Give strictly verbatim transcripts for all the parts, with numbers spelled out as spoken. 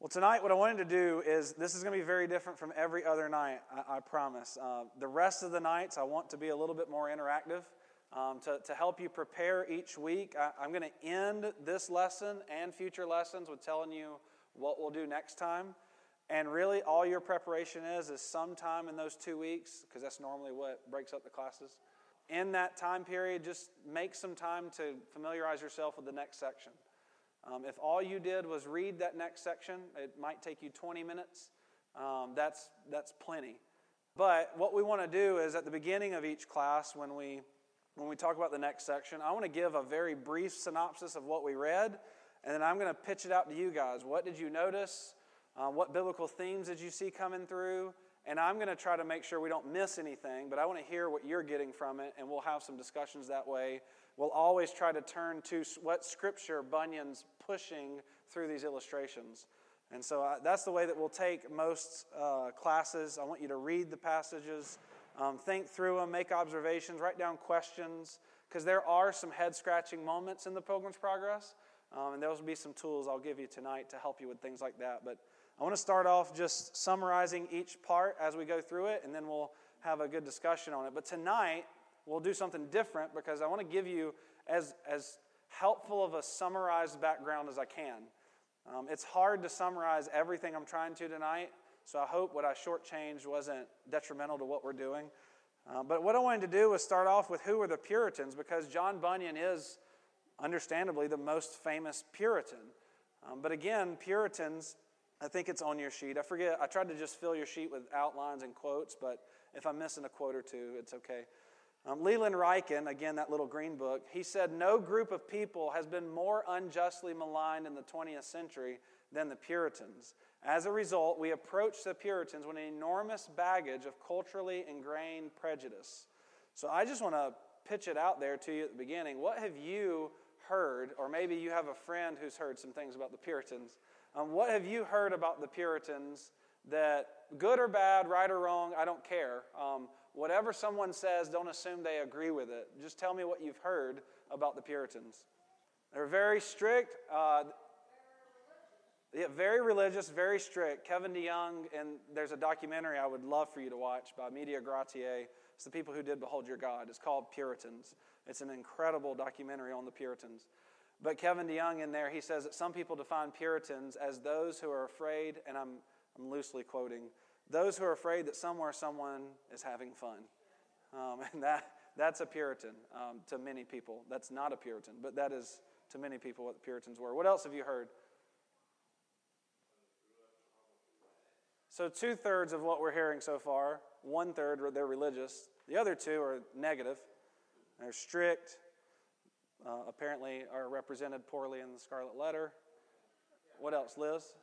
Well, tonight what I wanted to do is, this is going to be very different from every other night, I, I promise. Uh, the rest of the nights I want to be a little bit more interactive um, to, to help you prepare each week. I, I'm going to end this lesson and future lessons with telling you what we'll do next time. And really all your preparation is, is sometime in those two weeks, because that's normally what breaks up the classes. In that time period, just make some time to familiarize yourself with the next section. Um, if all you did was read that next section, it might take you twenty minutes. Um, that's that's plenty. But what we want to do is at the beginning of each class, when we when we talk about the next section, I want to give a very brief synopsis of what we read, and then I'm going to pitch it out to you guys. What did you notice? Uh, what biblical themes did you see coming through? And I'm going to try to make sure we don't miss anything, but I want to hear what you're getting from it, and we'll have some discussions that way. We'll always try to turn to what Scripture Bunyan's pushing through these illustrations. And so uh, that's the way that we'll take most uh, classes. I want you to read the passages, um, think through them, make observations, write down questions, because there are some head-scratching moments in the Pilgrim's Progress, um, and there will be some tools I'll give you tonight to help you with things like that. But I want to start off just summarizing each part as we go through it, and then we'll have a good discussion on it. But tonight, we'll do something different because I want to give you as, as helpful of a summarized background as I can. Um, it's hard to summarize everything I'm trying to tonight, so I hope what I shortchanged wasn't detrimental to what we're doing. Uh, but what I wanted to do was start off with who were the Puritans, because John Bunyan is, understandably, the most famous Puritan. Um, but again, Puritans, I think it's on your sheet. I forget, I tried to just fill your sheet with outlines and quotes, but if I'm missing a quote or two, it's okay. Um, Leland Ryken, again, that little green book, he said, "No group of people has been more unjustly maligned in the twentieth century than the Puritans. As a result, we approach the Puritans with an enormous baggage of culturally ingrained prejudice." So I just want to pitch it out there to you at the beginning. What have you heard, or maybe you have a friend who's heard some things about the Puritans. Um, what have you heard about the Puritans that, good or bad, right or wrong, I don't care. Um, whatever someone says, don't assume they agree with it. Just tell me what you've heard about the Puritans. They're very strict. Uh, yeah, very religious, very strict. Kevin DeYoung, and there's a documentary I would love for you to watch by Media Gratiae. It's the people who did Behold Your God. It's called Puritans. It's an incredible documentary on the Puritans. But Kevin DeYoung in there, he says that some people define Puritans as those who are afraid, and I'm I'm loosely quoting, those who are afraid that somewhere someone is having fun. Um, and that that's a Puritan um, to many people. That's not a Puritan, but that is to many people what the Puritans were. What else have you heard? So two-thirds of what we're hearing so far, one-third, they're religious. The other two are negative. They're strict. Uh, apparently are represented poorly in the Scarlet Letter. What else, Liz?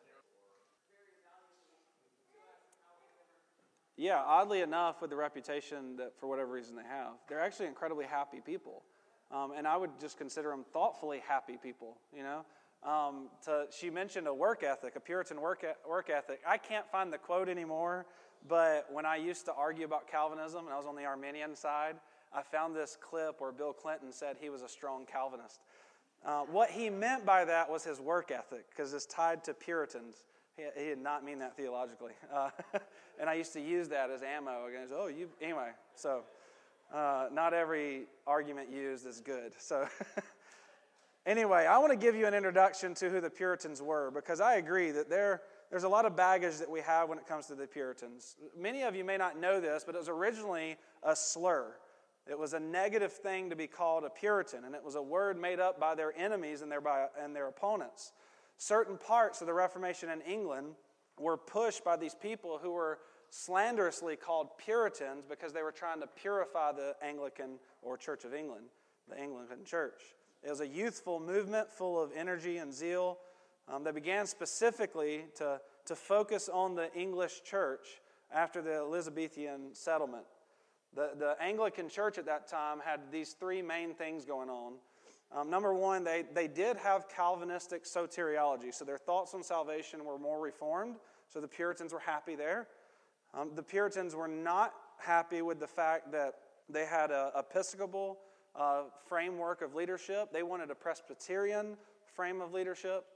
Yeah, oddly enough, with the reputation that for whatever reason they have, they're actually incredibly happy people. Um, and I would just consider them thoughtfully happy people, you know. Um, to, she mentioned a work ethic, a Puritan work, e- work ethic. I can't find the quote anymore, but when I used to argue about Calvinism, and I was on the Arminian side, I found this clip where Bill Clinton said he was a strong Calvinist. Uh, what he meant by that was his work ethic, because it's tied to Puritans. He, he did not mean that theologically. Uh, and I used to use that as ammo against, oh, you, anyway. So uh, not every argument used is good. So anyway, I want to give you an introduction to who the Puritans were, because I agree that there, there's a lot of baggage that we have when it comes to the Puritans. Many of you may not know this, but it was originally a slur. It was a negative thing to be called a Puritan, and it was a word made up by their enemies and their, by, and their opponents. Certain parts of the Reformation in England were pushed by these people who were slanderously called Puritans because they were trying to purify the Anglican or Church of England, the Anglican Church. It was a youthful movement full of energy and zeal um, that began specifically to, to focus on the English church after the Elizabethan settlement. The, the Anglican Church at that time had these three main things going on. Um, number one, they, they did have Calvinistic soteriology, so their thoughts on salvation were more reformed, so the Puritans were happy there. Um, the Puritans were not happy with the fact that they had an Episcopal uh, framework of leadership. They wanted a Presbyterian frame of leadership.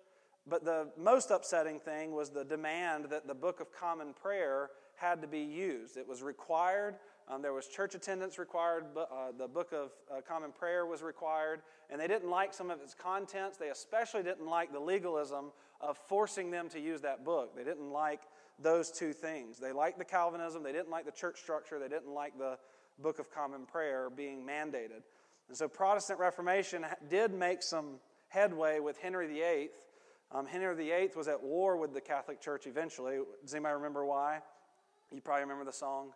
But the most upsetting thing was the demand that the Book of Common Prayer had to be used. It was required. Um, there was church attendance required. But, uh, the Book of uh, Common Prayer was required. And they didn't like some of its contents. They especially didn't like the legalism of forcing them to use that book. They didn't like those two things. They liked the Calvinism. They didn't like the church structure. They didn't like the Book of Common Prayer being mandated. And so Protestant Reformation did make some headway with Henry the Eighth. Um, Henry the Eighth was at war with the Catholic Church eventually. Does anybody remember why? You probably remember the song.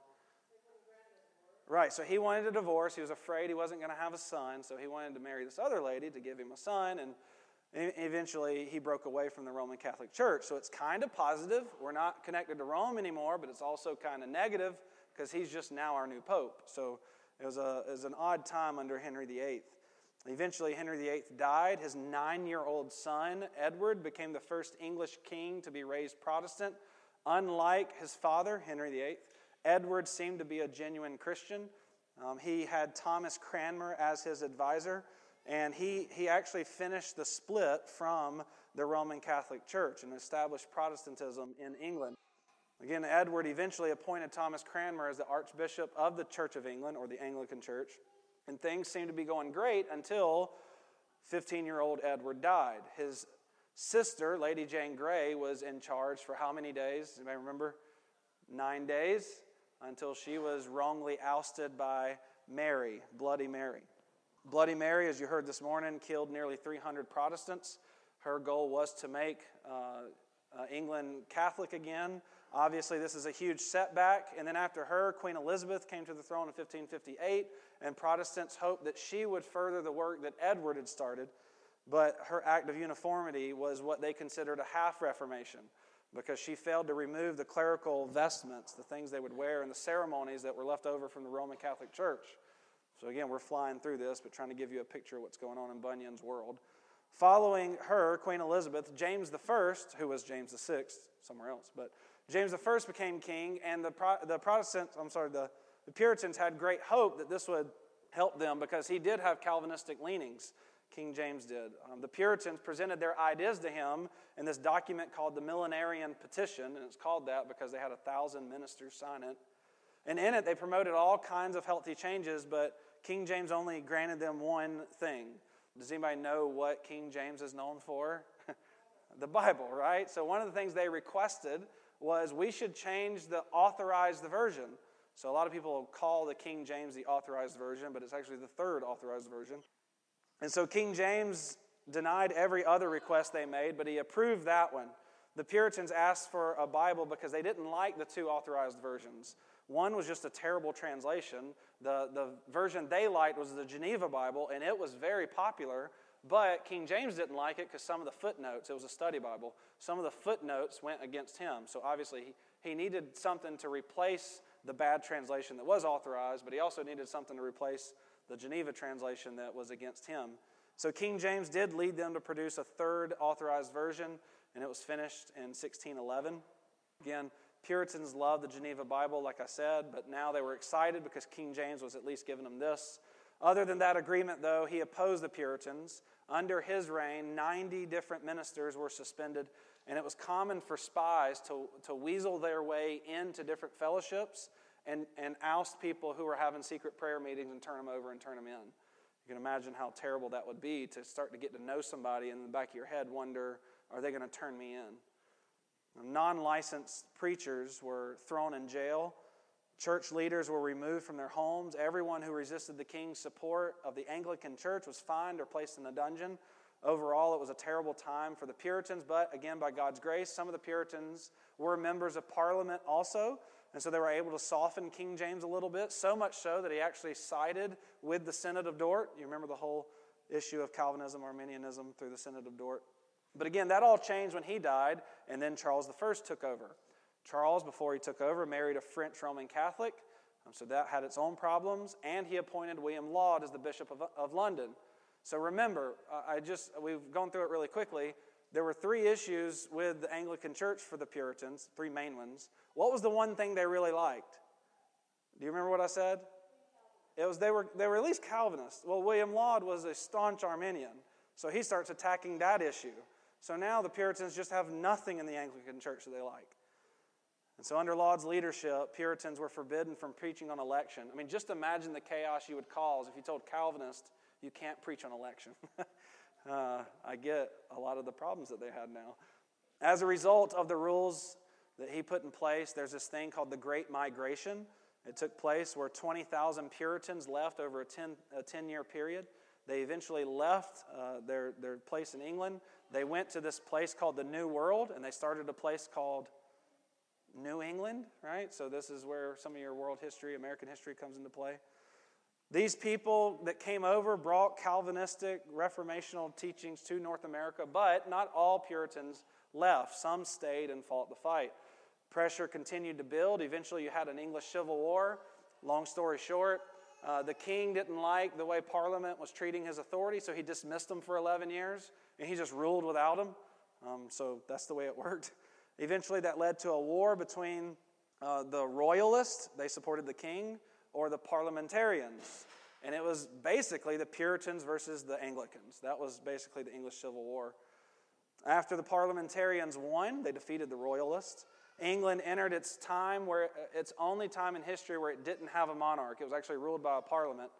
Right, so he wanted a divorce. He was afraid he wasn't going to have a son, so he wanted to marry this other lady to give him a son, and eventually he broke away from the Roman Catholic Church. So it's kind of positive. We're not connected to Rome anymore, but it's also kind of negative because he's just now our new pope. So it was, a, it was an odd time under Henry the Eighth. Eventually, Henry the Eighth died. His nine-year-old son, Edward, became the first English king to be raised Protestant. Unlike his father, Henry the Eighth, Edward seemed to be a genuine Christian. Um, he had Thomas Cranmer as his advisor, and he, he actually finished the split from the Roman Catholic Church and established Protestantism in England. Again, Edward eventually appointed Thomas Cranmer as the Archbishop of the Church of England, or the Anglican Church, and things seemed to be going great until fifteen-year-old Edward died. His sister, Lady Jane Grey, was in charge for how many days? Anybody remember? Nine days, until she was wrongly ousted by Mary, Bloody Mary. Bloody Mary, as you heard this morning, killed nearly three hundred Protestants. Her goal was to make uh, uh, England Catholic again. Obviously, this is a huge setback. And then after her, Queen Elizabeth came to the throne in fifteen fifty-eight, and Protestants hoped that she would further the work that Edward had started. But her act of uniformity was what they considered a half-reformation, because she failed to remove the clerical vestments, the things they would wear, and the ceremonies that were left over from the Roman Catholic Church. So again, we're flying through this, but trying to give you a picture of what's going on in Bunyan's world. Following her, Queen Elizabeth, James the First, who was James the Sixth, somewhere else, but James the First became king, and the Pro- the Protestants, I'm sorry, the, the Puritans had great hope that this would help them because he did have Calvinistic leanings. King James did. Um, the Puritans presented their ideas to him in this document called the Millenarian Petition, and it's called that because they had a thousand ministers sign it. And in it, they promoted all kinds of healthy changes, but King James only granted them one thing. Does anybody know what King James is known for? The Bible, right? So one of the things they requested was we should change the authorized version. So a lot of people call the King James the authorized version, but it's actually the third authorized version. And so King James denied every other request they made, but he approved that one. The Puritans asked for a Bible because they didn't like the two authorized versions. One was just a terrible translation. The, the version they liked was the Geneva Bible, and it was very popular, but King James didn't like it because some of the footnotes, it was a study Bible, some of the footnotes went against him. So obviously he, he needed something to replace the bad translation that was authorized, but he also needed something to replace the Geneva translation that was against him. So King James did lead them to produce a third authorized version, and it was finished in sixteen eleven. Again, Puritans loved the Geneva Bible, like I said, but now they were excited because King James was at least giving them this. Other than that agreement, though, he opposed the Puritans. Under his reign, ninety different ministers were suspended, and it was common for spies to, to weasel their way into different fellowships and, and oust people who were having secret prayer meetings and turn them over and turn them in. You can imagine how terrible that would be to start to get to know somebody and in the back of your head wonder, are they going to turn me in? Non-licensed preachers were thrown in jail. Church leaders were removed from their homes. Everyone who resisted the king's support of the Anglican Church was fined or placed in a dungeon. Overall, it was a terrible time for the Puritans, but again, by God's grace, some of the Puritans were members of Parliament also, and so they were able to soften King James a little bit, so much so that he actually sided with the Synod of Dort. You remember the whole issue of Calvinism, Arminianism through the Synod of Dort. But again, that all changed when he died, and then Charles the First took over. Charles, before he took over, married a French Roman Catholic, um, so that had its own problems, and he appointed William Laud as the Bishop of, of London. So remember, uh, I just we've gone through it really quickly. There were three issues with the Anglican Church for the Puritans, three main ones. What was the one thing they really liked? Do you remember what I said? It was they were they were at least Calvinists. Well, William Laud was a staunch Arminian, so he starts attacking that issue. So now the Puritans just have nothing in the Anglican Church that they like. And so under Laud's leadership, Puritans were forbidden from preaching on election. I mean, just imagine the chaos you would cause if you told Calvinists you can't preach on election. uh, I get a lot of the problems that they had now. As a result of the rules that he put in place, there's this thing called the Great Migration. It took place where twenty thousand Puritans left over a ten, a ten-year period. They eventually left uh, their, their place in England. They went to this place called the New World, and they started a place called New England, right? So this is where some of your world history, American history comes into play. These people that came over brought Calvinistic, reformational teachings to North America, but not all Puritans left. Some stayed and fought the fight. Pressure continued to build. Eventually you had an English Civil War. Long story short, uh, the king didn't like the way Parliament was treating his authority, so he dismissed them for eleven years, and he just ruled without them. Um, so that's the way it worked. Eventually that led to a war between uh, the royalists, they supported the king, or the parliamentarians. And it was basically the Puritans versus the Anglicans. That was basically the English Civil War. After the parliamentarians won, they defeated the royalists. England entered its time where its only time in history where it didn't have a monarch. It was actually ruled by a parliament.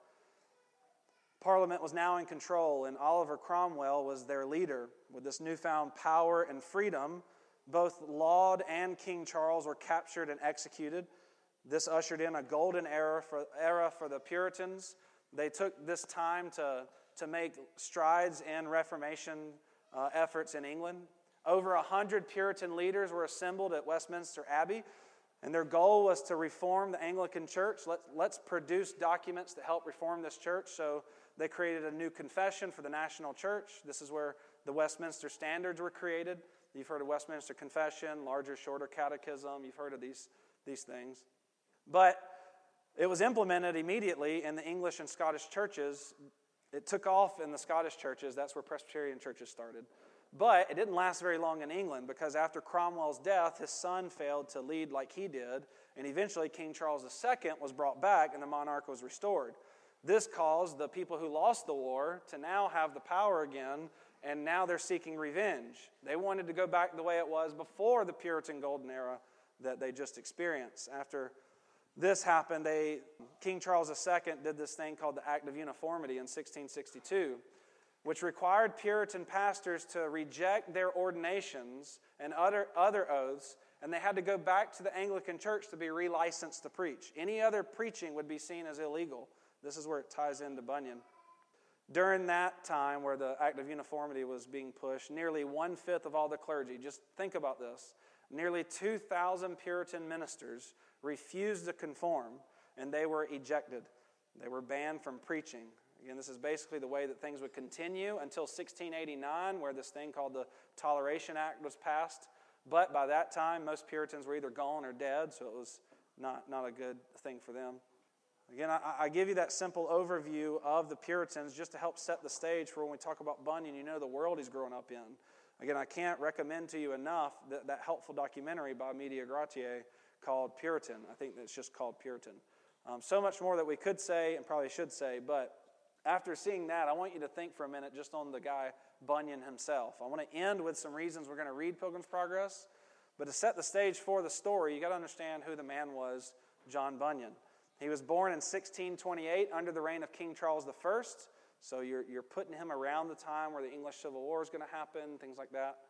Parliament was now in control, and Oliver Cromwell was their leader. With this newfound power and freedom, both Laud and King Charles were captured and executed. This ushered in a golden era for, era for the Puritans. They took this time to, to make strides in Reformation uh, efforts in England. Over a hundred Puritan leaders were assembled at Westminster Abbey, and their goal was to reform the Anglican Church. Let's, let's produce documents that help reform this church. So they created a new confession for the national church. This is where the Westminster Standards were created. You've heard of Westminster Confession, larger, shorter catechism. You've heard of these, these things. But it was implemented immediately in the English and Scottish churches. It took off in the Scottish churches. That's where Presbyterian churches started. But it didn't last very long in England, because after Cromwell's death, his son failed to lead like he did, and eventually King Charles the Second was brought back and the monarch was restored. This caused the people who lost the war to now have the power again, and now they're seeking revenge. They wanted to go back the way it was before the Puritan Golden Era that they just experienced. After this happened, they, King Charles the Second did this thing called the Act of Uniformity in sixteen sixty-two, which required Puritan pastors to reject their ordinations and other, other oaths, and they had to go back to the Anglican Church to be relicensed to preach. Any other preaching would be seen as illegal. This is where it ties into Bunyan. During that time where the Act of Uniformity was being pushed, nearly one-fifth of all the clergy, just think about this, nearly two thousand Puritan ministers refused to conform, and they were ejected. They were banned from preaching. Again, this is basically the way that things would continue until sixteen eighty-nine, where this thing called the Toleration Act was passed. But by that time, most Puritans were either gone or dead, so it was not, not a good thing for them. Again, I, I give you that simple overview of the Puritans just to help set the stage for when we talk about Bunyan. You know the world he's grown up in. Again, I can't recommend to you enough that, that helpful documentary by Media Gratiae called Puritan. I think it's just called Puritan. Um, so much more that we could say and probably should say, but after seeing that, I want you to think for a minute just on the guy Bunyan himself. I want to end with some reasons we're going to read Pilgrim's Progress, but to set the stage for the story, you got to understand who the man was, John Bunyan. He was born in sixteen twenty-eight under the reign of King Charles the First, so you're, you're putting him around the time where the English Civil War is going to happen, things like that.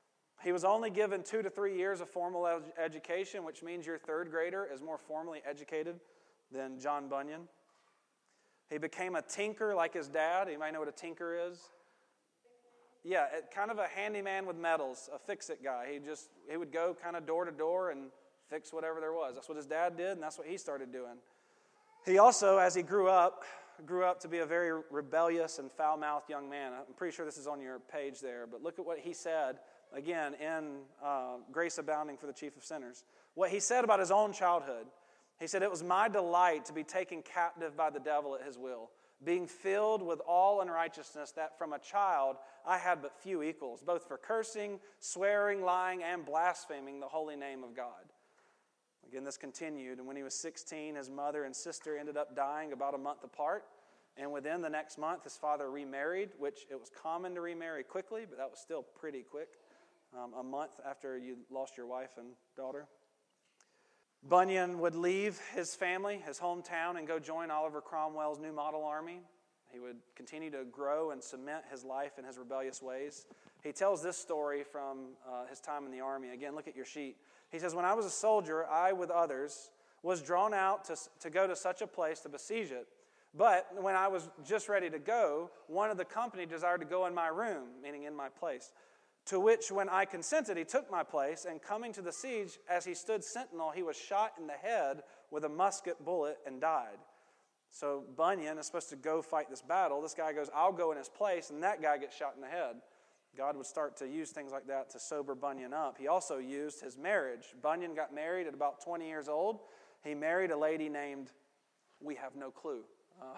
He was only given two to three years of formal ed- education, which means your third grader is more formally educated than John Bunyan. He became a tinker like his dad. Anybody know what a tinker is? Yeah, it, kind of a handyman with metals, a fix-it guy. He just he would go kind of door to door and fix whatever there was. That's what his dad did, and that's what he started doing. He also, as he grew up, grew up to be a very rebellious and foul-mouthed young man. I'm pretty sure this is on your page there, but look at what he said, again, in uh, Grace Abounding for the Chief of Sinners. What he said about his own childhood. He said, "It was my delight to be taken captive by the devil at his will, being filled with all unrighteousness that from a child I had but few equals, both for cursing, swearing, lying, and blaspheming the holy name of God." Again, this continued, and when he was sixteen, his mother and sister ended up dying about a month apart, And within the next month, his father remarried, which it was common to remarry quickly, but that was still pretty quick, um, a month after you lost your wife and daughter. Bunyan would leave his family, his hometown, and go join Oliver Cromwell's New Model Army. He would continue to grow and cement his life in his rebellious ways. He tells this story from uh, his time in the army. Again, look at your sheet. He says, when I was a soldier, I, with others, was drawn out to, to go to such a place to besiege it. But when I was just ready to go, one of the company desired to go in my room, meaning in my place. To which, when I consented, he took my place, and coming to the siege, as he stood sentinel, he was shot in the head with a musket bullet and died. So Bunyan is supposed to go fight this battle. This guy goes, I'll go in his place, and that guy gets shot in the head. God would start to use things like that to sober Bunyan up. He also used his marriage. Bunyan got married at about twenty years old. He married a lady named, we have no clue. Uh,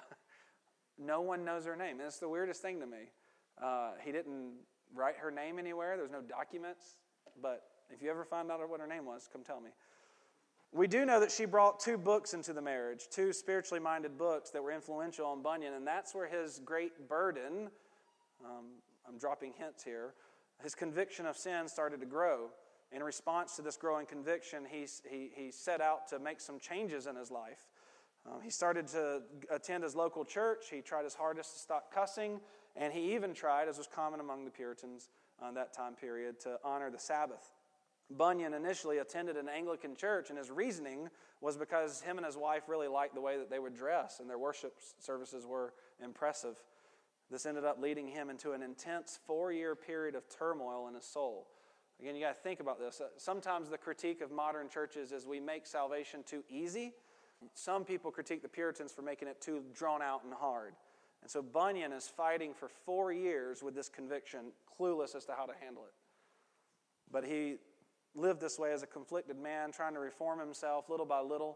no one knows her name. And it's the weirdest thing to me. Uh, he didn't write her name anywhere. There's no documents. But if you ever find out what her name was, come tell me. We do know that she brought two books into the marriage, two spiritually minded books that were influential on Bunyan, and that's where his great burden, um, I'm dropping hints here, his conviction of sin started to grow. In response to this growing conviction, he, he, he set out to make some changes in his life. Um, he started to attend his local church. He tried his hardest to stop cussing, and he even tried, as was common among the Puritans on that time period, to honor the Sabbath. Bunyan initially attended an Anglican church, and his reasoning was because him and his wife really liked the way that they would dress, and their worship services were impressive. This ended up leading him into an intense four-year period of turmoil in his soul. Again, you got to think about this. Sometimes the critique of modern churches is we make salvation too easy. Some people critique the Puritans for making it too drawn out and hard. And so Bunyan is fighting for four years with this conviction, clueless as to how to handle it. But he lived this way as a conflicted man, trying to reform himself little by little.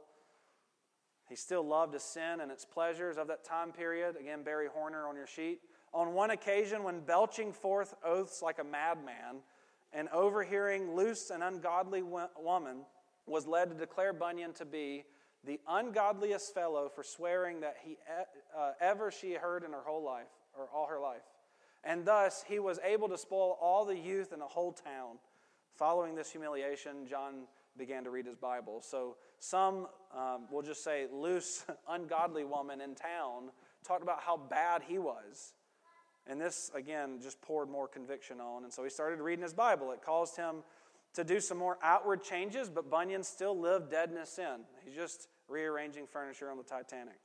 He still loved his sin and its pleasures of that time period. Again, Barry Horner on your sheet. On one occasion, when belching forth oaths like a madman and overhearing loose and ungodly woman, was led to declare Bunyan to be the ungodliest fellow for swearing that he uh, ever she heard in her whole life, or all her life. And thus, he was able to spoil all the youth in the whole town. Following this humiliation, John began to read his Bible. So some, um, we'll just say, loose, ungodly woman in town talked about how bad he was. And this, again, just poured more conviction on. And so he started reading his Bible. It caused him to do some more outward changes, but Bunyan still lived dead in his sin. He's just rearranging furniture on the Titanic.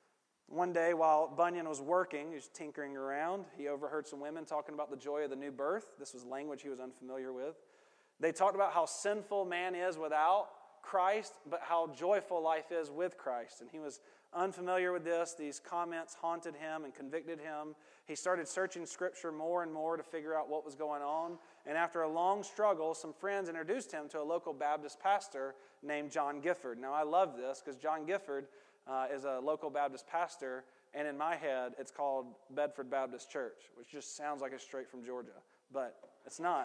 One day, while Bunyan was working, he was tinkering around, he overheard some women talking about the joy of the new birth. This was language he was unfamiliar with. They talked about how sinful man is without Christ, but how joyful life is with Christ. And he was unfamiliar with this. These comments haunted him and convicted him. He started searching Scripture more and more to figure out what was going on. And after a long struggle, some friends introduced him to a local Baptist pastor named John Gifford. Now, I love this because John Gifford uh, is a local Baptist pastor, and in my head, it's called Bedford Baptist Church, which just sounds like it's straight from Georgia, but it's not.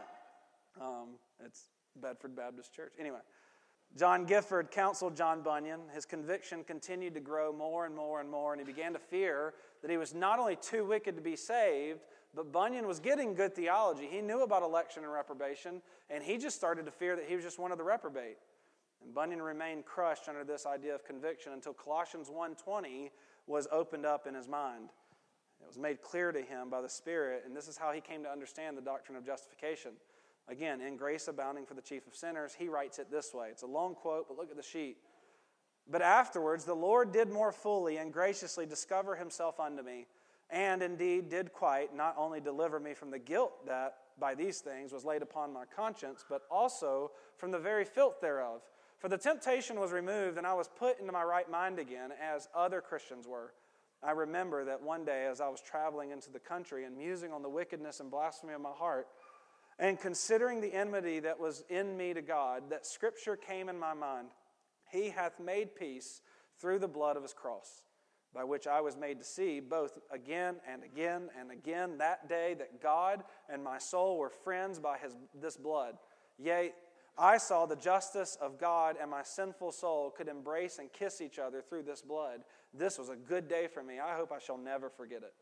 Um, it's Bedford Baptist Church. Anyway, John Gifford counseled John Bunyan. His conviction continued to grow more and more and more, and he began to fear that he was not only too wicked to be saved, but Bunyan was getting good theology. He knew about election and reprobation, and he just started to fear that he was just one of the reprobate. And Bunyan remained crushed under this idea of conviction until Colossians one twenty was opened up in his mind. It was made clear to him by the Spirit, and this is how he came to understand the doctrine of justification. Again, in grace abounding for the chief of sinners, he writes it this way. It's a long quote, but look at the sheet. But afterwards the Lord did more fully and graciously discover himself unto me, and indeed did quite not only deliver me from the guilt that by these things was laid upon my conscience, but also from the very filth thereof. For the temptation was removed, and I was put into my right mind again, as other Christians were. I remember that one day as I was traveling into the country and musing on the wickedness and blasphemy of my heart, and considering the enmity that was in me to God, that Scripture came in my mind. He hath made peace through the blood of his cross, by which I was made to see both again and again and again that day that God and my soul were friends by his this blood. Yea, I saw the justice of God, and my sinful soul could embrace and kiss each other through this blood. This was a good day for me. I hope I shall never forget it.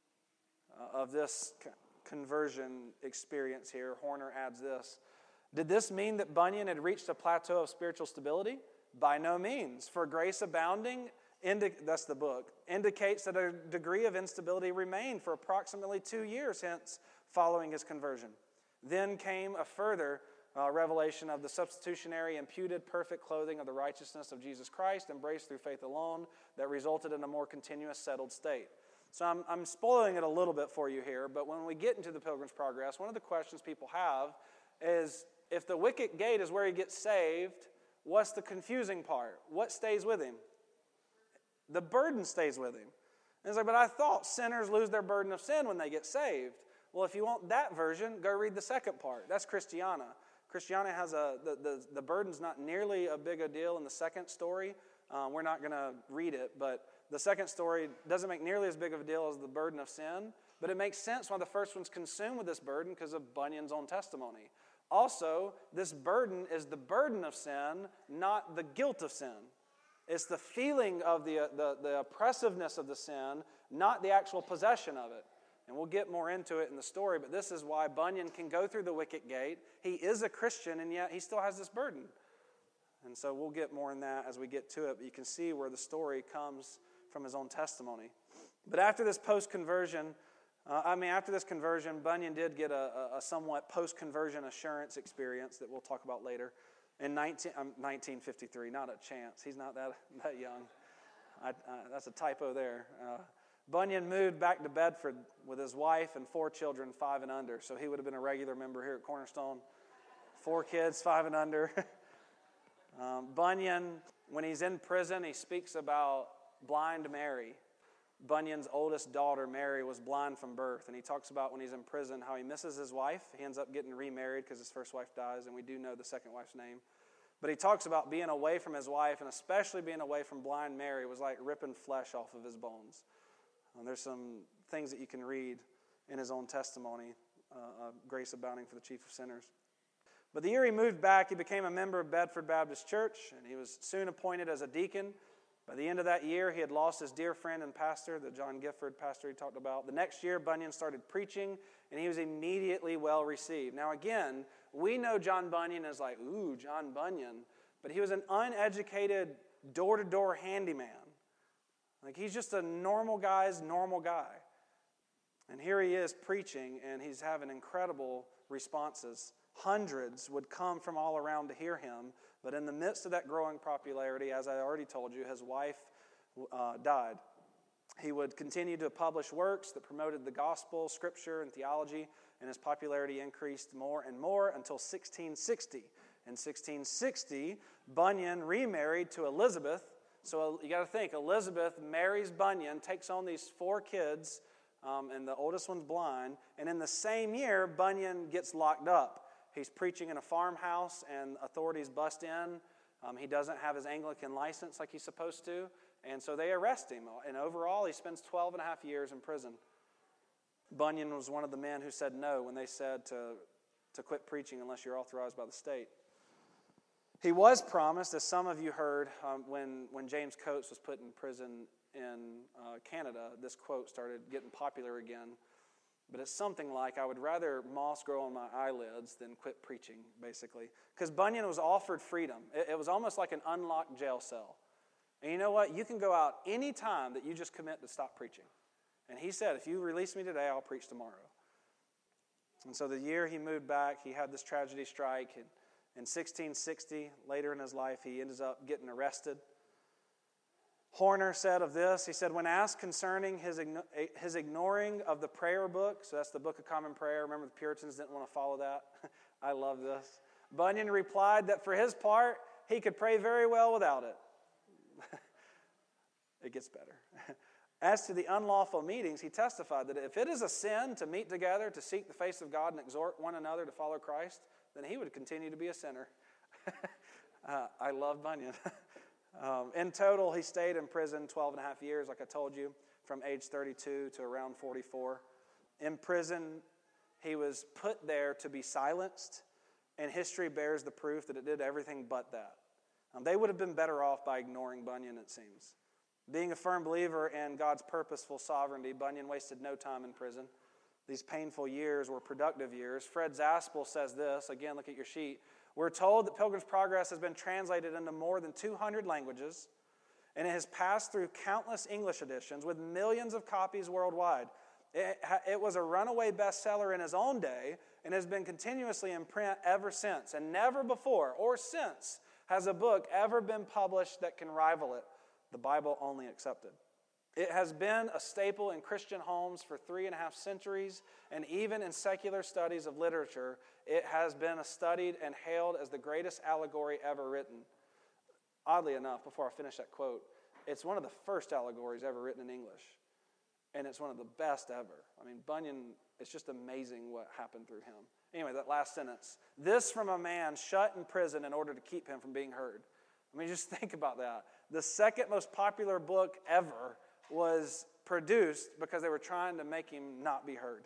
Uh, of this c- conversion experience here, Horner adds this. Did this mean that Bunyan had reached a plateau of spiritual stability? By no means. For grace abounding, indi- that's the book, indicates that a degree of instability remained for approximately two years hence following his conversion. Then came a further uh, revelation of the substitutionary imputed perfect clothing of the righteousness of Jesus Christ, embraced through faith alone, that resulted in a more continuous settled state. So I'm, I'm spoiling it a little bit for you here, but when we get into the Pilgrim's Progress, one of the questions people have is, if the wicket gate is where he gets saved, what's the confusing part? What stays with him? The burden stays with him. And it's like, but I thought sinners lose their burden of sin when they get saved. Well, if you want that version, go read the second part. That's Christiana. Christiana has a, the, the, the burden's not nearly a big a deal in the second story. Um, we're not going to read it, but the second story doesn't make nearly as big of a deal as the burden of sin, but it makes sense why the first one's consumed with this burden because of Bunyan's own testimony. Also, this burden is the burden of sin, not the guilt of sin. It's the feeling of the, the, the oppressiveness of the sin, not the actual possession of it. And we'll get more into it in the story, but this is why Bunyan can go through the wicket gate. He is a Christian, and yet he still has this burden. And so we'll get more in that as we get to it, but you can see where the story comes from his own testimony. But after this post-conversion, uh, I mean, after this conversion, Bunyan did get a, a, a somewhat post-conversion assurance experience that we'll talk about later. In nineteen, um, nineteen fifty-three, not a chance. He's not that, that young. I, uh, that's a typo there. Uh, Bunyan moved back to Bedford with his wife and four children, five and under. So he would have been a regular member here at Cornerstone. Four kids, five and under. um, Bunyan, when he's in prison, he speaks about blind Mary. Bunyan's oldest daughter, Mary, was blind from birth. And he talks about when he's in prison how he misses his wife. He ends up getting remarried because his first wife dies, and we do know the second wife's name. But he talks about being away from his wife, and especially being away from blind Mary was like ripping flesh off of his bones. And there's some things that you can read in his own testimony, uh, uh, Grace Abounding for the Chief of Sinners. But the year he moved back, he became a member of Bedford Baptist Church, and he was soon appointed as a deacon. By the end of that year, he had lost his dear friend and pastor, the John Gifford pastor he talked about. The next year, Bunyan started preaching, and he was immediately well received. Now again, we know John Bunyan as like, ooh, John Bunyan, but he was an uneducated door-to-door handyman. Like, he's just a normal guy's normal guy. And here he is preaching, and he's having incredible responses. Hundreds would come from all around to hear him, but in the midst of that growing popularity, as I already told you, his wife uh, died. He would continue to publish works that promoted the gospel, scripture, and theology, and his popularity increased more and more until sixteen sixty. In sixteen sixty, Bunyan remarried to Elizabeth. So you got to think, Elizabeth marries Bunyan, takes on these four kids, um, and the oldest one's blind. And in the same year, Bunyan gets locked up. He's preaching in a farmhouse, and authorities bust in. Um, he doesn't have his Anglican license like he's supposed to, and so they arrest him. And overall, he spends twelve and a half years in prison. Bunyan was one of the men who said no when they said to, to quit preaching unless you're authorized by the state. He was promised, as some of you heard, um, when, when James Coates was put in prison in uh, Canada, this quote started getting popular again. But it's something like, I would rather moss grow on my eyelids than quit preaching, basically. Because Bunyan was offered freedom. It, it was almost like an unlocked jail cell. And you know what? You can go out any time that you just commit to stop preaching. And he said, if you release me today, I'll preach tomorrow. And so the year he moved back, he had this tragedy strike. And in sixteen sixty, later in his life, he ends up getting arrested. Horner said of this, he said, when asked concerning his, his ignoring of the prayer book, so that's the Book of Common Prayer. Remember, the Puritans didn't want to follow that. I love this. Bunyan replied that for his part, he could pray very well without it. It gets better. As to the unlawful meetings, he testified that if it is a sin to meet together to seek the face of God and exhort one another to follow Christ, then he would continue to be a sinner. uh, I love Bunyan. um, in total, he stayed in prison twelve and a half years, like I told you, from age thirty-two to around forty-four. In prison, he was put there to be silenced, and history bears the proof that it did everything but that. Um, they would have been better off by ignoring Bunyan, it seems. Being a firm believer in God's purposeful sovereignty, Bunyan wasted no time in prison. These painful years were productive years. Fred Zaspel says this, again, look at your sheet. We're told that Pilgrim's Progress has been translated into more than two hundred languages, and it has passed through countless English editions with millions of copies worldwide. It, it was a runaway bestseller in his own day and has been continuously in print ever since. And never before or since has a book ever been published that can rival it, the Bible only accepted. It has been a staple in Christian homes for three and a half centuries, and even in secular studies of literature, it has been studied and hailed as the greatest allegory ever written. Oddly enough, before I finish that quote, it's one of the first allegories ever written in English, and it's one of the best ever. I mean, Bunyan, it's just amazing what happened through him. Anyway, that last sentence. This from a man shut in prison in order to keep him from being heard. I mean, just think about that. The second most popular book ever was produced because they were trying to make him not be heard.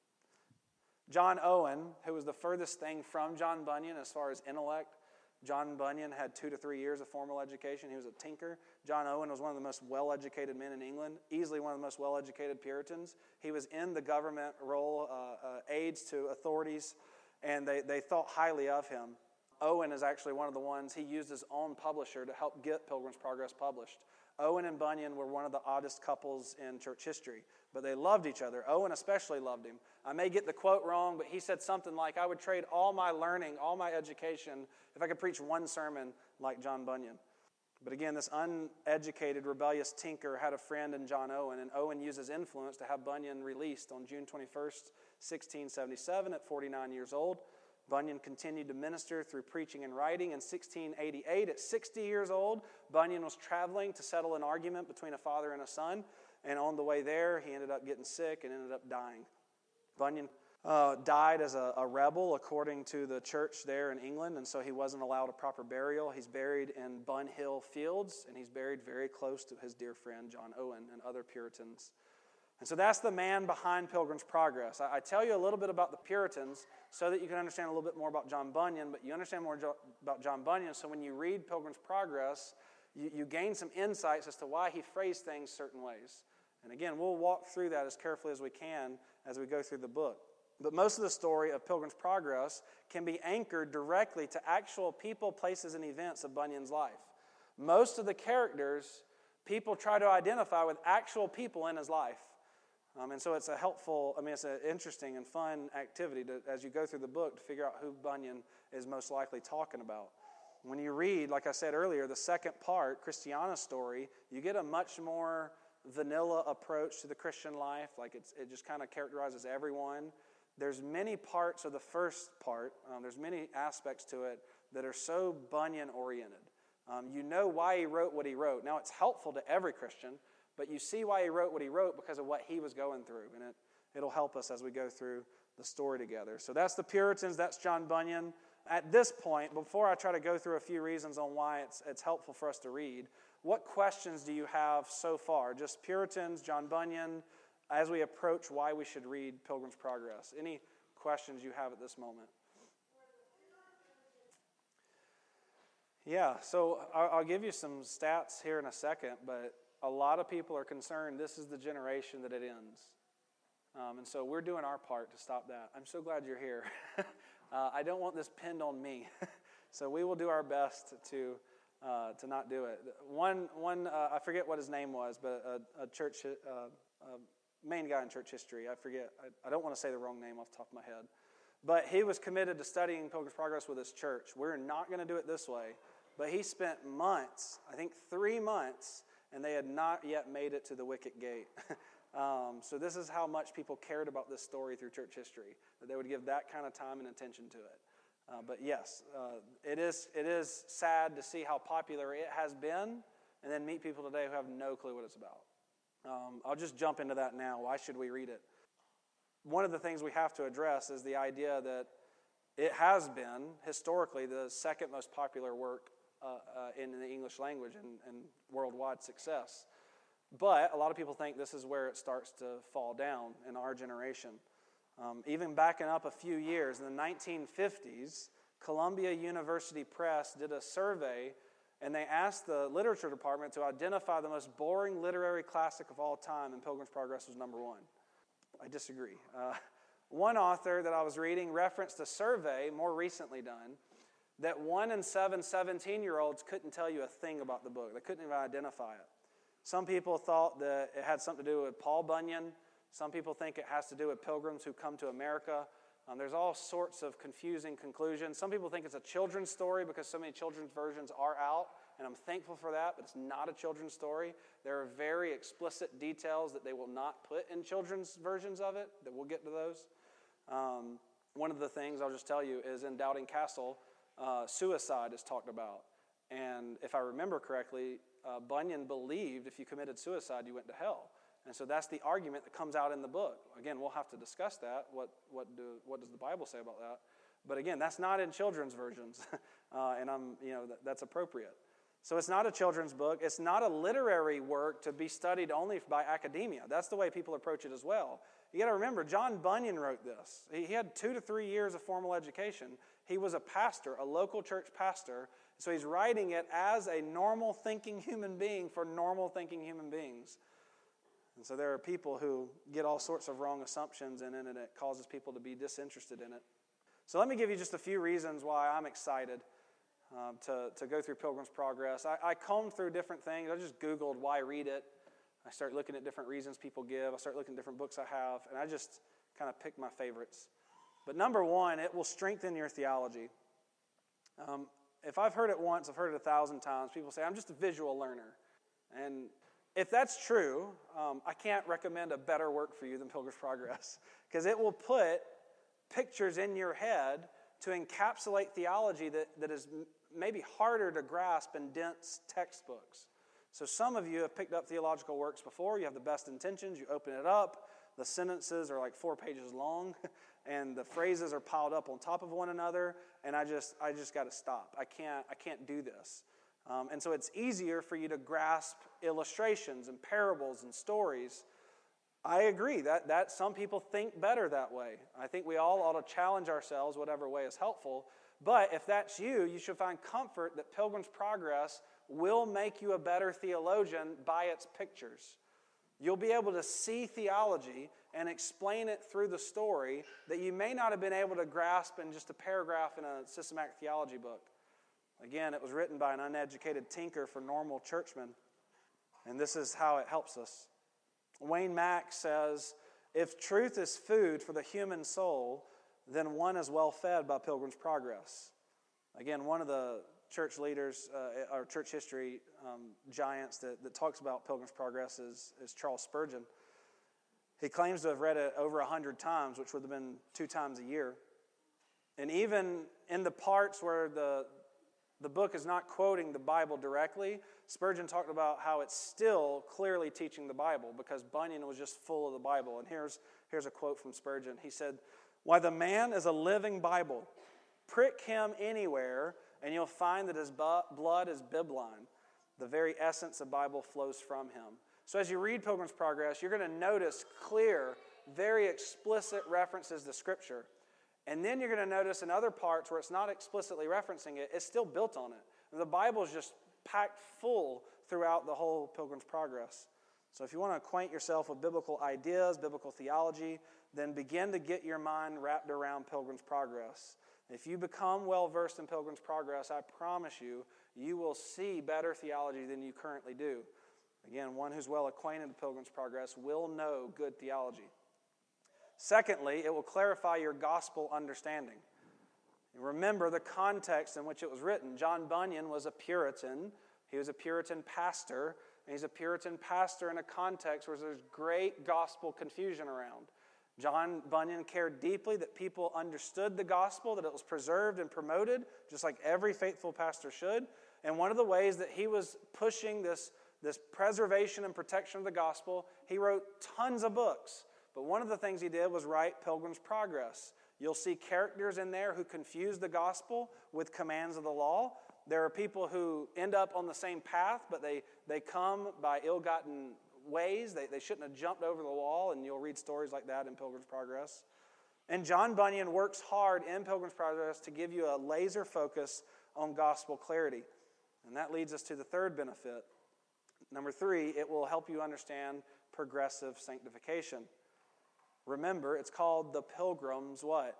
John Owen, who was the furthest thing from John Bunyan as far as intellect, John Bunyan had two to three years of formal education. He was a tinker. John Owen was one of the most well-educated men in England, easily one of the most well-educated Puritans. He was in the government role, uh, uh, aides to authorities, and they, they thought highly of him. Owen is actually one of the ones, he used his own publisher to help get Pilgrim's Progress published. Owen and Bunyan were one of the oddest couples in church history, but they loved each other. Owen especially loved him. I may get the quote wrong, but he said something like, I would trade all my learning, all my education, if I could preach one sermon like John Bunyan. But again, this uneducated, rebellious tinker had a friend in John Owen, and Owen used his influence to have Bunyan released on June twenty-first, sixteen seventy-seven, at forty-nine years old. Bunyan continued to minister through preaching and writing. In sixteen eighty-eight, at sixty years old, Bunyan was traveling to settle an argument between a father and a son, and on the way there, he ended up getting sick and ended up dying. Bunyan uh, died as a, a rebel, according to the church there in England, and so he wasn't allowed a proper burial. He's buried in Bun Hill Fields, and he's buried very close to his dear friend John Owen and other Puritans. And so that's the man behind Pilgrim's Progress. I, I tell you a little bit about the Puritans so that you can understand a little bit more about John Bunyan, but you understand more jo- about John Bunyan, so when you read Pilgrim's Progress, you, you gain some insights as to why he phrased things certain ways. And again, we'll walk through that as carefully as we can as we go through the book. But most of the story of Pilgrim's Progress can be anchored directly to actual people, places, and events of Bunyan's life. Most of the characters, people try to identify with actual people in his life. Um, and so it's a helpful, I mean, it's an interesting and fun activity to, as you go through the book to figure out who Bunyan is most likely talking about. When you read, like I said earlier, the second part, Christiana's story, you get a much more vanilla approach to the Christian life. Like it's, it just kind of characterizes everyone. There's many parts of the first part, um, there's many aspects to it that are so Bunyan-oriented. Um, you know why he wrote what he wrote. Now, it's helpful to every Christian, but you see why he wrote what he wrote because of what he was going through, and it, it'll help us as we go through the story together. So that's the Puritans, that's John Bunyan. At this point, before I try to go through a few reasons on why it's, it's helpful for us to read, what questions do you have so far? Just Puritans, John Bunyan, as we approach why we should read Pilgrim's Progress. Any questions you have at this moment? Yeah, so I'll give you some stats here in a second, but a lot of people are concerned this is the generation that it ends. Um, and so we're doing our part to stop that. I'm so glad you're here. uh, I don't want this pinned on me. So we will do our best to uh, to not do it. One, one uh, I forget what his name was, but a, a church, uh, a main guy in church history, I forget. I, I don't want to say the wrong name off the top of my head. But he was committed to studying Pilgrim's Progress with his church. We're not going to do it this way. But he spent months, I think three months, and they had not yet made it to the wicket gate. um, so this is how much people cared about this story through church history, that they would give that kind of time and attention to it. Uh, but yes, uh, it is it is sad to see how popular it has been, and then meet people today who have no clue what it's about. Um, I'll just jump into that now. Why should we read it? One of the things we have to address is the idea that it has been, historically, the second most popular work Uh, uh, in the English language and, and worldwide success. But a lot of people think this is where it starts to fall down in our generation. Um, even backing up a few years, in the nineteen fifties, Columbia University Press did a survey, and they asked the literature department to identify the most boring literary classic of all time, and Pilgrim's Progress was number one. I disagree. Uh, one author that I was reading referenced a survey more recently done that one in seven seventeen-year-olds couldn't tell you a thing about the book. They couldn't even identify it. Some people thought that it had something to do with Paul Bunyan. Some people think it has to do with pilgrims who come to America. Um, there's all sorts of confusing conclusions. Some people think it's a children's story because so many children's versions are out, and I'm thankful for that, but it's not a children's story. There are very explicit details that they will not put in children's versions of it, that we'll get to those. Um, one of the things I'll just tell you is in Doubting Castle, uh, suicide is talked about. And if I remember correctly, uh, Bunyan believed if you committed suicide, you went to hell. And so that's the argument that comes out in the book. Again, we'll have to discuss that. What what do what does the Bible say about that? But again, that's not in children's versions, uh, and I'm you know that, that's appropriate. So it's not a children's book. It's not a literary work to be studied only by academia. That's the way people approach it as well. You got to remember, John Bunyan wrote this. He, he had two to three years of formal education. He was a pastor, a local church pastor. So he's writing it as a normal thinking human being for normal thinking human beings. And so there are people who get all sorts of wrong assumptions in it, and it causes people to be disinterested in it. So let me give you just a few reasons why I'm excited um, to, to go through Pilgrim's Progress. I, I combed through different things. I just Googled why read it. I started looking at different reasons people give. I started looking at different books I have, and I just kind of picked my favorites. But number one, it will strengthen your theology. Um, if I've heard it once, I've heard it a thousand times. People say, I'm just a visual learner. And if that's true, um, I can't recommend a better work for you than Pilgrim's Progress, because it will put pictures in your head to encapsulate theology that, that is m- maybe harder to grasp in dense textbooks. So some of you have picked up theological works before. You have the best intentions. You open it up. The sentences are like four pages long, and the phrases are piled up on top of one another, and I just I just got to stop. I can't I can't do this. Um, and so it's easier for you to grasp illustrations and parables and stories. I agree that, that some people think better that way. I think we all ought to challenge ourselves whatever way is helpful. But if that's you, you should find comfort that Pilgrim's Progress will make you a better theologian by its pictures. You'll be able to see theology and explain it through the story that you may not have been able to grasp in just a paragraph in a systematic theology book. Again, it was written by an uneducated tinker for normal churchmen, and this is how it helps us. Wayne Mack says, if truth is food for the human soul, then one is well fed by Pilgrim's Progress. Again, one of the church leaders, uh, or church history um, giants that, that talks about Pilgrim's Progress is, is Charles Spurgeon. He claims to have read it over a hundred times, which would have been two times a year. And even in the parts where the The book is not quoting the Bible directly, Spurgeon talked about how it's still clearly teaching the Bible because Bunyan was just full of the Bible. And here's, here's a quote from Spurgeon. He said, "Why, the man is a living Bible. Prick him anywhere, and you'll find that his bu- blood is bibline. The very essence of Bible flows from him." So as you read Pilgrim's Progress, you're going to notice clear, very explicit references to Scripture. And then you're going to notice in other parts where it's not explicitly referencing it, it's still built on it. And the Bible is just packed full throughout the whole Pilgrim's Progress. So if you want to acquaint yourself with biblical ideas, biblical theology, then begin to get your mind wrapped around Pilgrim's Progress. If you become well-versed in Pilgrim's Progress, I promise you, you will see better theology than you currently do. Again, one who's well acquainted with Pilgrim's Progress will know good theology. Secondly, it will clarify your gospel understanding. Remember the context in which it was written. John Bunyan was a Puritan. He was a Puritan pastor, and he's a Puritan pastor in a context where there's great gospel confusion around. John Bunyan cared deeply that people understood the gospel, that it was preserved and promoted, just like every faithful pastor should. And one of the ways that he was pushing this, this preservation and protection of the gospel, he wrote tons of books. But one of the things he did was write Pilgrim's Progress. You'll see characters in there who confuse the gospel with commands of the law. There are people who end up on the same path, but they, they come by ill-gotten ways. They, they shouldn't have jumped over the wall, and you'll read stories like that in Pilgrim's Progress. And John Bunyan works hard in Pilgrim's Progress to give you a laser focus on gospel clarity. And that leads us to the third benefit. Number three, it will help you understand progressive sanctification. Remember, it's called the Pilgrim's what?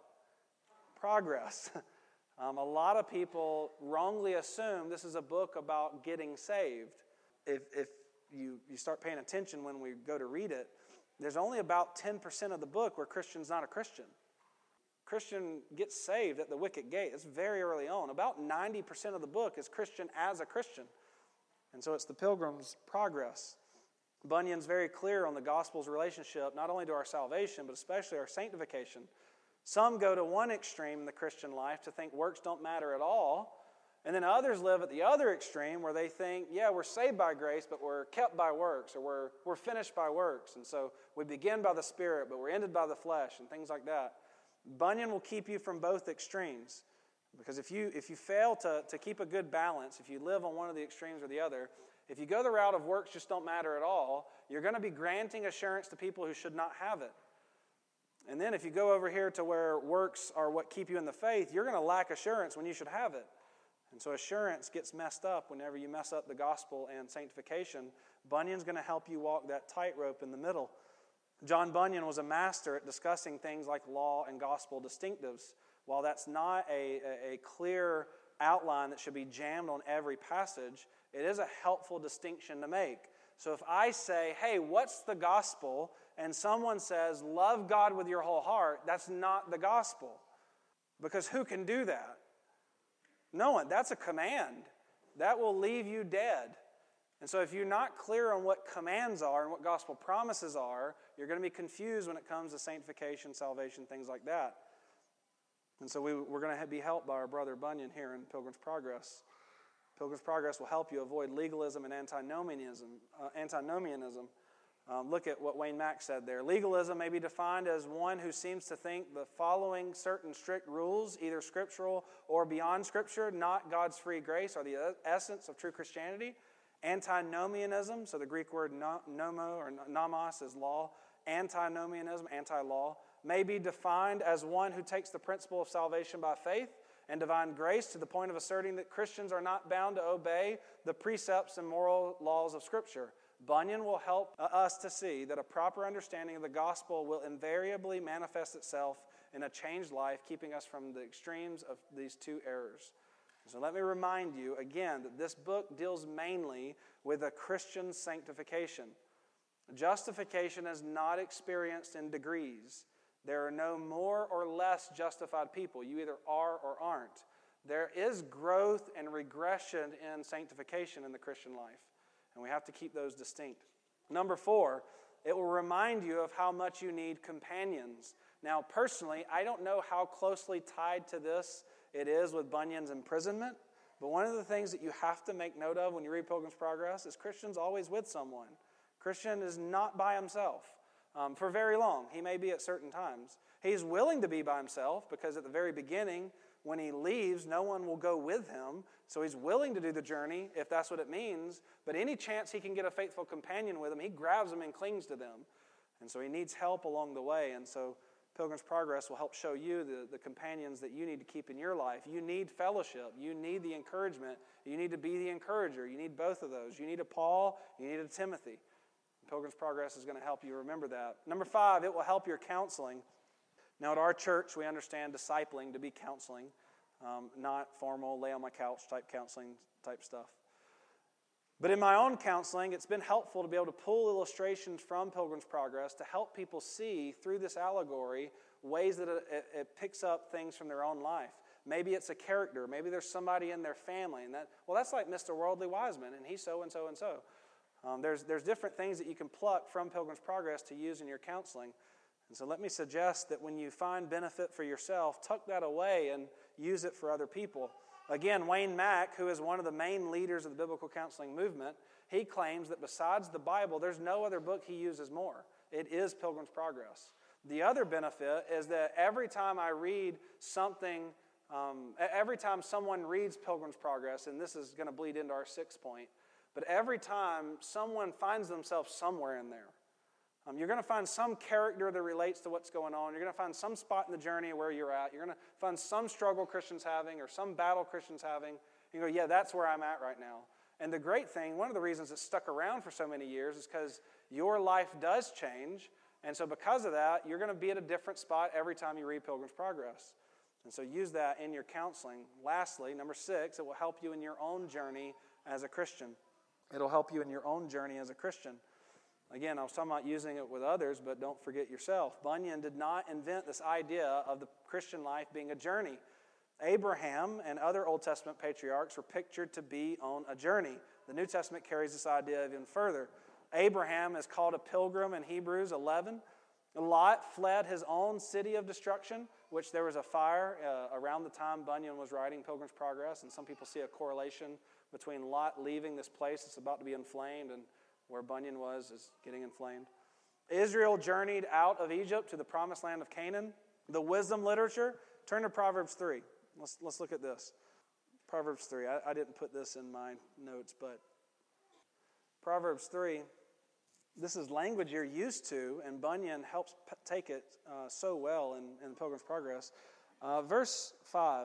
Progress. um, a lot of people wrongly assume this is a book about getting saved. If, if you, you start paying attention when we go to read it, there's only about ten percent of the book where Christian's not a Christian. Christian gets saved at the wicket gate. It's very early on. About ninety percent of the book is Christian as a Christian. And so it's the Pilgrim's Progress. Bunyan's very clear on the gospel's relationship, not only to our salvation, but especially our sanctification. Some go to one extreme in the Christian life to think works don't matter at all. And then others live at the other extreme where they think, yeah, we're saved by grace, but we're kept by works, or we're, we're finished by works. And so we begin by the Spirit, but we're ended by the flesh, and things like that. Bunyan will keep you from both extremes. Because if you if you fail to, to keep a good balance, if you live on one of the extremes or the other, if you go the route of works just don't matter at all, you're going to be granting assurance to people who should not have it. And then if you go over here to where works are what keep you in the faith, you're going to lack assurance when you should have it. And so assurance gets messed up whenever you mess up the gospel and sanctification. Bunyan's going to help you walk that tightrope in the middle. John Bunyan was a master at discussing things like law and gospel distinctives. While that's not a, a, a clear outline that should be jammed on every passage, it is a helpful distinction to make. So if I say, hey, what's the gospel? And someone says, love God with your whole heart, that's not the gospel. Because who can do that? No one. That's a command. That will leave you dead. And so if you're not clear on what commands are and what gospel promises are, you're going to be confused when it comes to sanctification, salvation, things like that. And so we, we're going to be helped by our brother Bunyan here in Pilgrim's Progress. Pilgrim's Progress will help you avoid legalism and antinomianism. Uh, antinomianism. Um, look at what Wayne Mack said there. Legalism may be defined as one who seems to think the following certain strict rules, either scriptural or beyond Scripture, not God's free grace, are the essence of true Christianity. Antinomianism, so the Greek word nomo or nomos is law. Antinomianism, anti-law, may be defined as one who takes the principle of salvation by faith and divine grace to the point of asserting that Christians are not bound to obey the precepts and moral laws of Scripture. Bunyan will help us to see that a proper understanding of the gospel will invariably manifest itself in a changed life, keeping us from the extremes of these two errors. So let me remind you again that this book deals mainly with a Christian sanctification. Justification is not experienced in degrees. There are no more or less justified people. You either are or aren't. There is growth and regression in sanctification in the Christian life. And we have to keep those distinct. Number four, it will remind you of how much you need companions. Now, personally, I don't know how closely tied to this it is with Bunyan's imprisonment, but one of the things that you have to make note of when you read Pilgrim's Progress is Christian's always with someone. Christian is not by himself um, for very long. He may be at certain times. He's willing to be by himself because at the very beginning, when he leaves, no one will go with him. So he's willing to do the journey if that's what it means. But any chance he can get a faithful companion with him, he grabs them and clings to them. And so he needs help along the way. And so Pilgrim's Progress will help show you the, the companions that you need to keep in your life. You need fellowship. You need the encouragement. You need to be the encourager. You need both of those. You need a Paul. You need a Timothy. Pilgrim's Progress is going to help you remember that. Number five, it will help your counseling. Now, at our church, we understand discipling to be counseling, um, not formal, lay on my couch type counseling type stuff. But in my own counseling, it's been helpful to be able to pull illustrations from Pilgrim's Progress to help people see through this allegory ways that it, it, it picks up things from their own life. Maybe it's a character. Maybe there's somebody in their family. And that, well, that's like Mister Worldly Wiseman, and he's so and so and so. Um, there's, there's different things that you can pluck from Pilgrim's Progress to use in your counseling. And so let me suggest that when you find benefit for yourself, tuck that away and use it for other people. Again, Wayne Mack, who is one of the main leaders of the biblical counseling movement, he claims that besides the Bible, there's no other book he uses more. It is Pilgrim's Progress. The other benefit is that every time I read something, um, every time someone reads Pilgrim's Progress, and this is going to bleed into our sixth point, but every time someone finds themselves somewhere in there. Um, you're going to find some character that relates to what's going on. You're going to find some spot in the journey where you're at. You're going to find some struggle Christians having or some battle Christians having. You go, yeah, that's where I'm at right now. And the great thing, one of the reasons it's stuck around for so many years is because your life does change. And so because of that, you're going to be at a different spot every time you read Pilgrim's Progress. And so use that in your counseling. Lastly, number six, it will help you in your own journey as a Christian. It'll help you in your own journey as a Christian. Again, I was talking about using it with others, but don't forget yourself. Bunyan did not invent this idea of the Christian life being a journey. Abraham and other Old Testament patriarchs were pictured to be on a journey. The New Testament carries this idea even further. Abraham is called a pilgrim in Hebrews eleven. Lot fled his own city of destruction, which there was a fire uh, around the time Bunyan was writing Pilgrim's Progress, and some people see a correlation between Lot leaving this place that's about to be inflamed and where Bunyan was is getting inflamed. Israel journeyed out of Egypt to the promised land of Canaan. The wisdom literature, turn to Proverbs three. Let's, let's look at this. Proverbs three. I, I didn't put this in my notes, but Proverbs three, this is language you're used to, and Bunyan helps p- take it uh, so well in, in Pilgrim's Progress. Uh, verse five.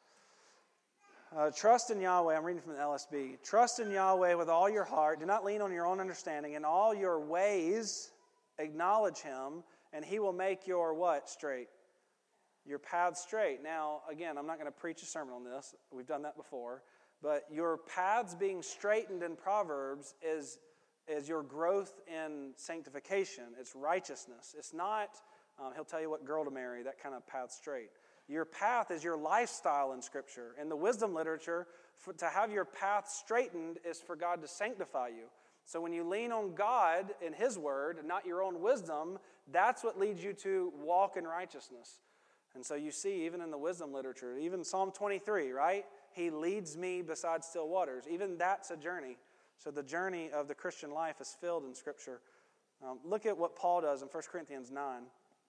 Uh, trust in Yahweh. I'm reading from the L S B. Trust in Yahweh with all your heart. Do not lean on your own understanding. In all your ways, acknowledge Him, and He will make your what? Straight. Your path straight. Now, again, I'm not going to preach a sermon on this. We've done that before. But your paths being straightened in Proverbs is, is your growth in sanctification. It's righteousness. It's not, um, he'll tell you what girl to marry, that kind of path straight. Your path is your lifestyle in Scripture. In the wisdom literature, for, to have your path straightened is for God to sanctify you. So when you lean on God in His Word, not your own wisdom, that's what leads you to walk in righteousness. And so you see, even in the wisdom literature, even Psalm twenty-three, right? He leads me beside still waters. Even that's a journey. So the journey of the Christian life is filled in Scripture. Um, look at what Paul does in First Corinthians nine.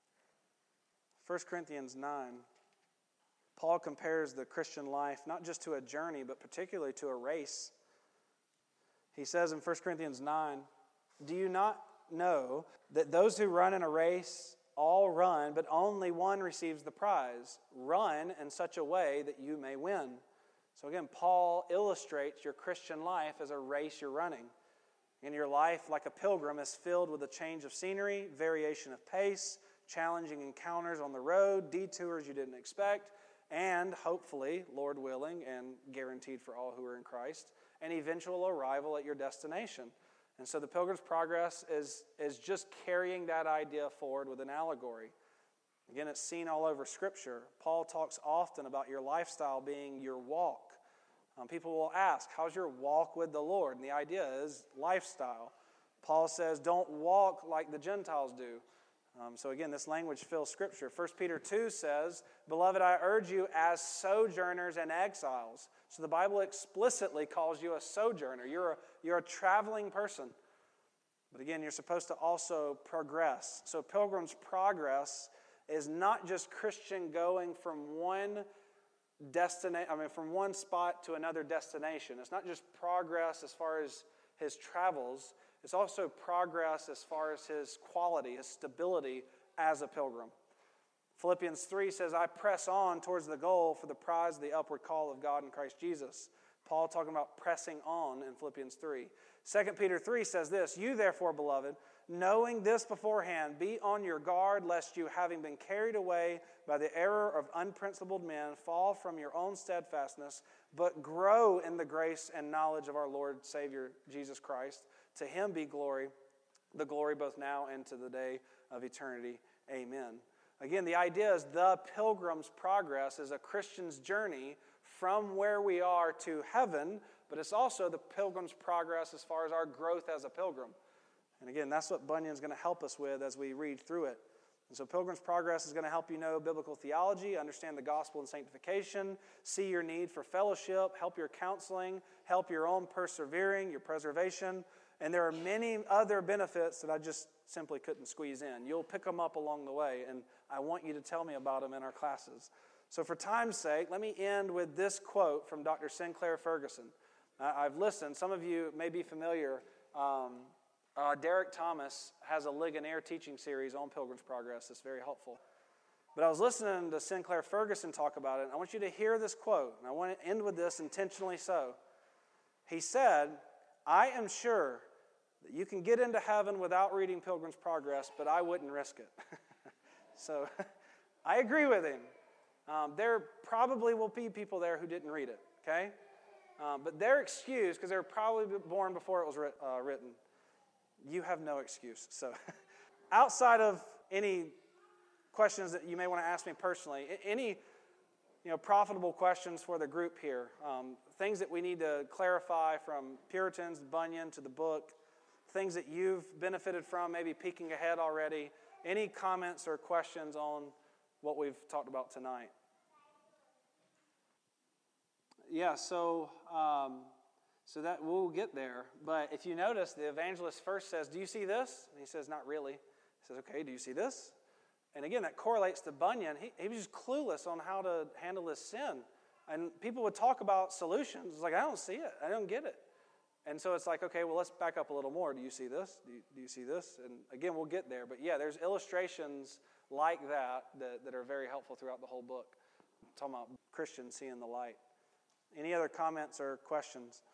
First Corinthians nine. Paul compares the Christian life not just to a journey, but particularly to a race. He says in First Corinthians nine, do you not know that those who run in a race all run, but only one receives the prize? Run in such a way that you may win. So again, Paul illustrates your Christian life as a race you're running. And your life, like a pilgrim, is filled with a change of scenery, variation of pace, challenging encounters on the road, detours you didn't expect, and hopefully, Lord willing, and guaranteed for all who are in Christ, an eventual arrival at your destination. And so the Pilgrim's Progress is, is just carrying that idea forward with an allegory. Again, it's seen all over Scripture. Paul talks often about your lifestyle being your walk. Um, people will ask, how's your walk with the Lord? And the idea is lifestyle. Paul says, don't walk like the Gentiles do. Um, so again, this language fills Scripture. First Peter two says, beloved, I urge you as sojourners and exiles. So the Bible explicitly calls you a sojourner. You're a, you're a traveling person. But again, you're supposed to also progress. So Pilgrim's Progress is not just Christian going from one destination, I mean, from one spot to another destination. It's not just progress as far as his travels. It's also progress as far as his quality, his stability as a pilgrim. Philippians three says, I press on towards the goal for the prize of the upward call of God in Christ Jesus. Paul talking about pressing on in Philippians three. Second Peter three says this, you therefore, beloved, knowing this beforehand, be on your guard lest you, having been carried away by the error of unprincipled men, fall from your own steadfastness, but grow in the grace and knowledge of our Lord and Savior Jesus Christ. To Him be glory, the glory both now and to the day of eternity. Amen. Again, the idea is the Pilgrim's Progress is a Christian's journey from where we are to heaven, but it's also the Pilgrim's Progress as far as our growth as a pilgrim. And again, that's what Bunyan's going to help us with as we read through it. And so Pilgrim's Progress is going to help you know biblical theology, understand the gospel and sanctification, see your need for fellowship, help your counseling, help your own persevering, your preservation. And there are many other benefits that I just simply couldn't squeeze in. You'll pick them up along the way, and I want you to tell me about them in our classes. So for time's sake, let me end with this quote from Doctor Sinclair Ferguson. Uh, I've listened. Some of you may be familiar. Um, Uh, Derek Thomas has a Ligonier teaching series on Pilgrim's Progress that's very helpful. But I was listening to Sinclair Ferguson talk about it, and I want you to hear this quote, and I want to end with this intentionally so. He said, "I am sure that you can get into heaven without reading Pilgrim's Progress, but I wouldn't risk it." So I agree with him. Um, there probably will be people there who didn't read it, okay? Um, but their excuse, because they were probably born before it was writ- uh, written, you have no excuse. So outside of any questions that you may want to ask me personally, any you know profitable questions for the group here, um, things that we need to clarify from Puritans, Bunyan, to the book, things that you've benefited from, maybe peeking ahead already, any comments or questions on what we've talked about tonight? Yeah, so um, so that we'll get there. But if you notice, the evangelist first says, "Do you see this?" And he says, "Not really." He says, "Okay, do you see this?" And again, that correlates to Bunyan. He, he was just clueless on how to handle his sin. And people would talk about solutions. It's like, I don't see it. I don't get it. And so it's like, okay, well, let's back up a little more. Do you see this? Do you, do you see this? And again, we'll get there. But yeah, there's illustrations like that, that that are very helpful throughout the whole book. I'm talking about Christians seeing the light. Any other comments or questions?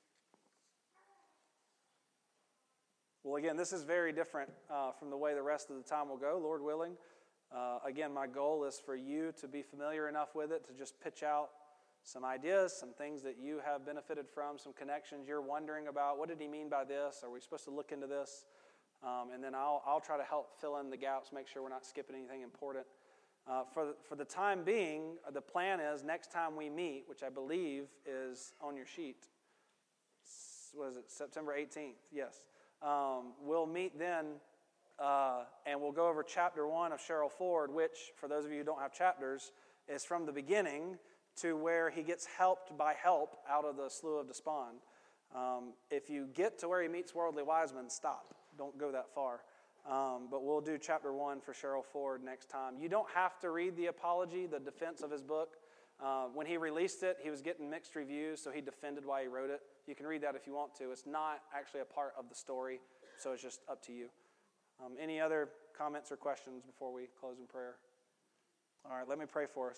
Well, again, this is very different uh, from the way the rest of the time will go, Lord willing. Uh, again, my goal is for you to be familiar enough with it to just pitch out some ideas, some things that you have benefited from, some connections you're wondering about. What did he mean by this? Are we supposed to look into this? Um, and then I'll I'll try to help fill in the gaps, make sure we're not skipping anything important. Uh, for, the, for the time being, the plan is next time we meet, which I believe is on your sheet, what is it, September eighteenth, yes. Um, we'll meet then, uh, and we'll go over chapter one of Cheryl Ford, which, for those of you who don't have chapters, is from the beginning to where he gets helped by help out of the Slough of Despond. Um, if you get to where he meets worldly wisemen, stop. Don't go that far. Um, but we'll do chapter one for Cheryl Ford next time. You don't have to read the apology, the defense of his book. Uh, when he released it, he was getting mixed reviews, so he defended why he wrote it. You can read that if you want to. It's not actually a part of the story, so it's just up to you. Um, any other comments or questions before we close in prayer? All right, let me pray for us.